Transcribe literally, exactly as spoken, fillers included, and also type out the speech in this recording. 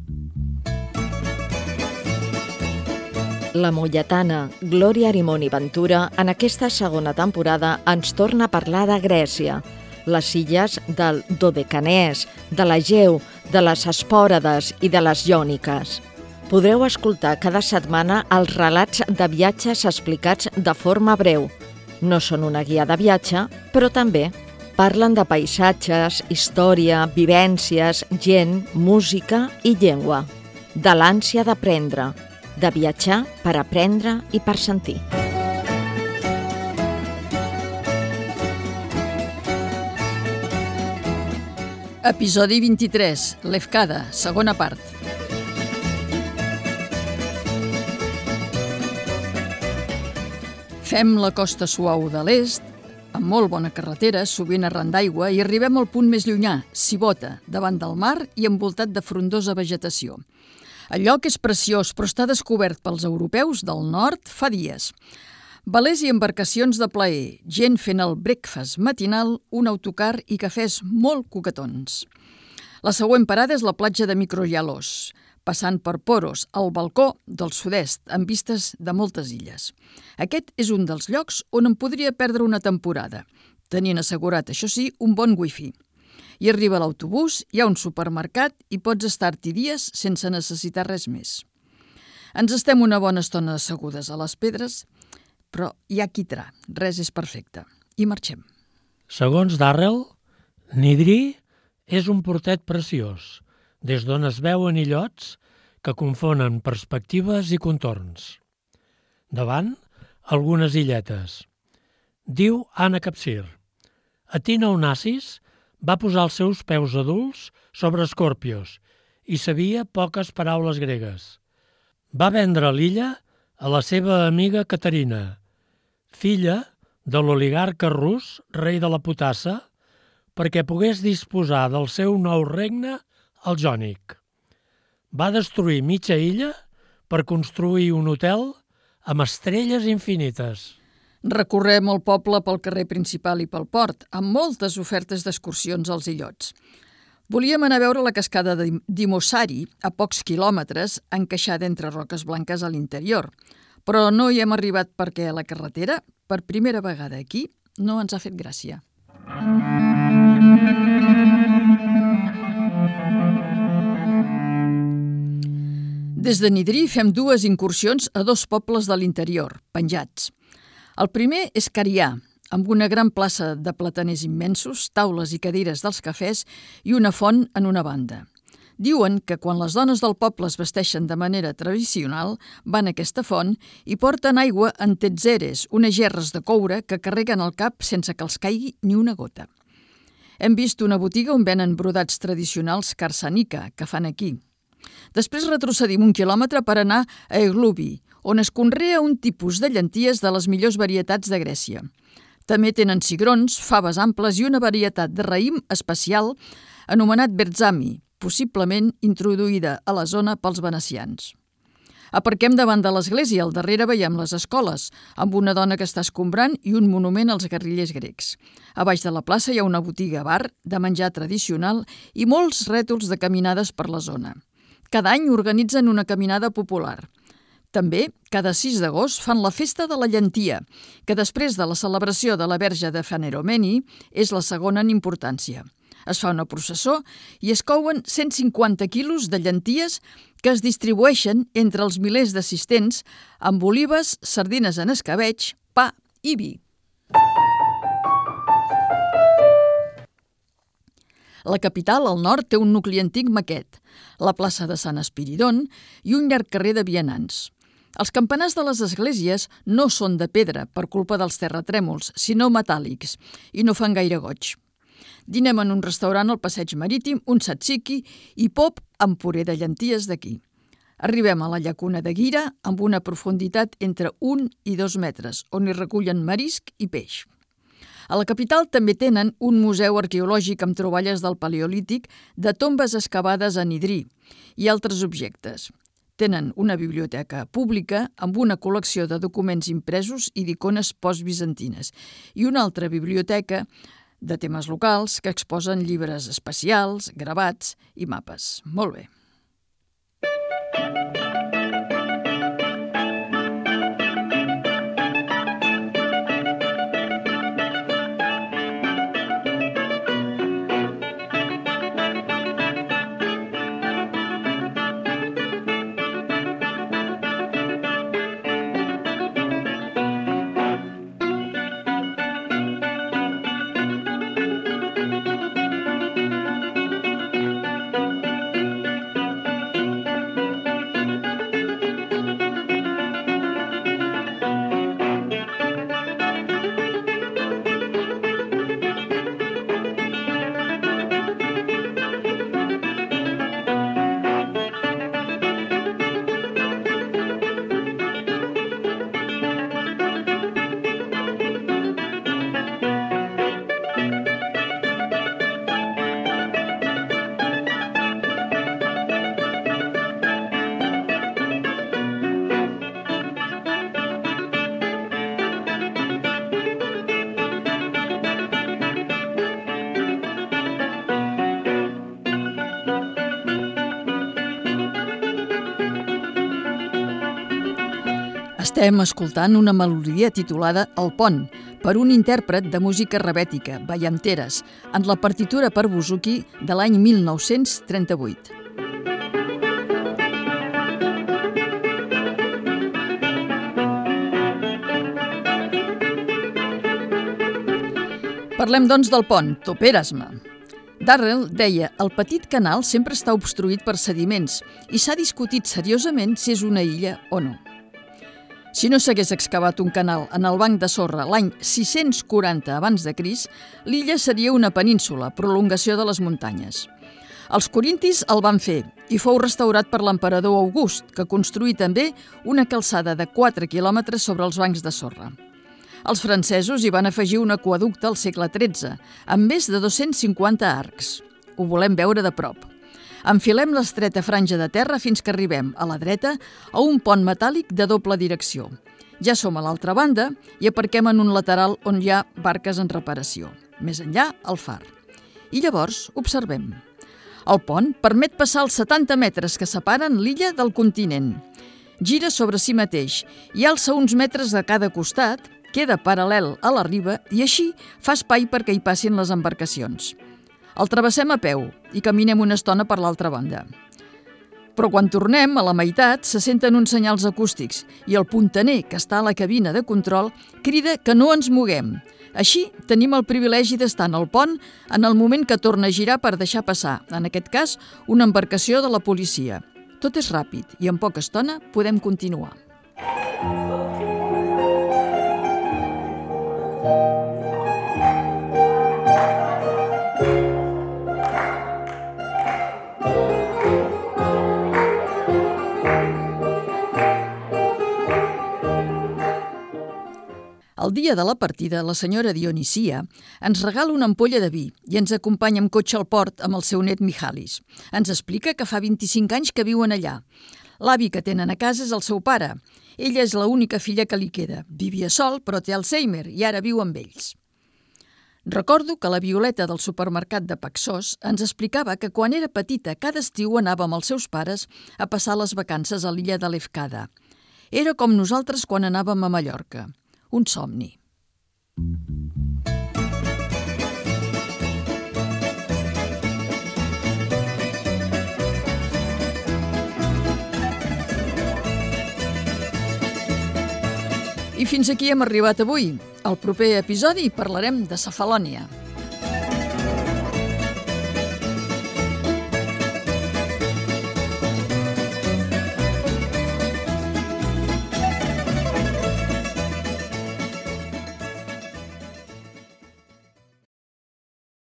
La molletana Glòria Arimon i Ventura en aquesta segona temporada ens torna a parlar de Grècia, les illes del Dodecanès, de l'Egeu, de les Hespòrades i de les Jòniques. Podreu escoltar cada setmana els relats de viatges explicats de forma breu. No són una guia de viatge, però també parlen de paisatges, història, vivències, gent, música i llengua. De l'ànsia d'aprendre, de viatjar per aprendre i per sentir. Episodi vint-i-tres, Lefkada, segona part. Fem la costa suau de l'est, amb molt bona carretera, sovint arran d'aigua, i arribem al punt més llunyà, Sibota, davant del mar i envoltat de frondosa vegetació. El lloc és preciós, però està descobert pels europeus del nord fa dies. Velers i embarcacions de plaer, gent fent el breakfast matinal, un autocar i cafès molt coquetons. La següent parada és la platja de Mikroyalos, passant per Poros, al balcó del sud-est, amb vistes de moltes illes. Aquest és un dels llocs on em podria perdre una temporada, tenint assegurat, això sí, un bon wifi. Hi arriba l'autobús, hi ha un supermercat i pots estar-t'hi dies sense necessitar res més. Ens estem una bona estona assegudes a les pedres, però hi ha quitrà, res és perfecte. I marxem. Segons Darrell, Nidri és un portet preciós, des d'on es veuen illots que confonen perspectives i contorns. Davant, algunes illetes. Diu Anna Capsir. Atina Onassis va posar els seus peus adults sobre Escorpios i sabia poques paraules gregues. Va vendre l'illa a la seva amiga Caterina, filla de l'oligarca rus, rei de la Potassa, perquè pogués disposar del seu nou regne al Jònic. Va destruir mitja illa per construir un hotel amb estrelles infinites. Recorrem el poble pel carrer principal i pel port, amb moltes ofertes d'excursions als illots. Volíem anar a veure la cascada d'Imosari, a pocs quilòmetres, encaixada entre roques blanques a l'interior, però no hi hem arribat perquè la carretera, per primera vegada aquí, no ens ha fet gràcia. Des de Nidri fem dues incursions a dos pobles de l'interior, penjats. El primer és Carià, amb una gran plaça de plataners immensos, taules i cadires dels cafès i una font en una banda. Diuen que quan les dones del poble es vesteixen de manera tradicional, van a aquesta font i porten aigua en tetzeres, unes gerres de coure que carreguen al cap sense que els caigui ni una gota. Hem vist una botiga on venen brodats tradicionals karsanika, que fan aquí. Després retrocedim un quilòmetre per anar a Eglubi, on es conrea un tipus de llenties de les millors varietats de Grècia. També tenen cigrons, faves amples i una varietat de raïm especial anomenat berzami, possiblement introduïda a la zona pels venecians. Aparquem davant de l'església, al darrere veiem les escoles, amb una dona que està escombrant i un monument als guerrillers grecs. A baix de la plaça hi ha una botiga-bar de menjar tradicional i molts rètols de caminades per la zona. Cada any organitzen una caminada popular. També, cada sis d'agost, fan la festa de la llentia, que després de la celebració de la Verge de Faneromeni és la segona en importància. Es fa una processó i es couen cent cinquanta quilos de llenties que es distribueixen entre els milers d'assistents amb olives, sardines en escabetx, pa i vi. La capital, al nord, té un nucli antic maquet, la plaça de Sant Espiridon i un llarg carrer de vianants. Els campanars de les esglésies no són de pedra per culpa dels terratrèmols, sinó metàl·lics, i no fan gaire goig. Dinem en un restaurant al passeig marítim, un tzatziki i pop amb puré de llenties d'aquí. Arribem a la llacuna de Gira amb una profunditat entre un i dos metres, on hi recullen marisc i peix. A la capital també tenen un museu arqueològic amb troballes del Paleolític, de tombes excavades a Nidri i altres objectes. Tenen una biblioteca pública amb una col·lecció de documents impresos i d'icones postbizantines i una altra biblioteca de temes locals que exposen llibres especials, gravats i mapes. Molt bé. Estem escoltant una melodia titulada El pont, per un intèrpret de música rebètica, Vallanteres, en la partitura per buzuki de l'any mil nou-cents trenta-vuit. Parlem, doncs, del pont, toperes-me. Darrell deia el petit canal sempre està obstruït per sediments i s'ha discutit seriosament si és una illa o no. Si no s'hagués excavat un canal en el banc de sorra l'any sis-cents quaranta abans de Crist, l'illa seria una península, prolongació de les muntanyes. Els corintis el van fer i fou restaurat per l'emperador August, que construí també una calçada de quatre quilòmetres sobre els bancs de sorra. Els francesos hi van afegir un aqüeducte al segle tretze, amb més de dos-cents cinquanta arcs. Ho volem veure de prop. Enfilem l'estreta franja de terra fins que arribem, a la dreta, a un pont metàl·lic de doble direcció. Ja som a l'altra banda i aparquem en un lateral on hi ha barques en reparació. Més enllà, el far. I llavors observem. El pont permet passar els setanta metres que separen l'illa del continent. Gira sobre si mateix i alça uns metres de cada costat, queda paral·lel a la riba i així fa espai perquè hi passin les embarcacions. El travessem a peu i caminem una estona per l'altra banda. Però quan tornem, a la meitat, se senten uns senyals acústics i el puntaner, que està a la cabina de control, crida que no ens moguem. Així, tenim el privilegi d'estar en el pont en el moment que torna a girar per deixar passar, en aquest cas, una embarcació de la policia. Tot és ràpid i en poca estona podem continuar. El dia de la partida, la senyora Dionisia ens regala una ampolla de vi i ens acompanya amb cotxe al port amb el seu net Mihalis. Ens explica que fa vint-i-cinc anys que viuen allà. L'avi que tenen a casa és el seu pare. Ella és l'única filla que li queda. Vivia sol, però té Alzheimer i ara viu amb ells. Recordo que la Violeta del supermercat de Paxós ens explicava que quan era petita cada estiu anava amb els seus pares a passar les vacances a l'illa de Lefkada. Era com nosaltres quan anàvem a Mallorca. Un somni. I fins aquí hem arribat avui. Al proper episodi parlarem de Cefalònia.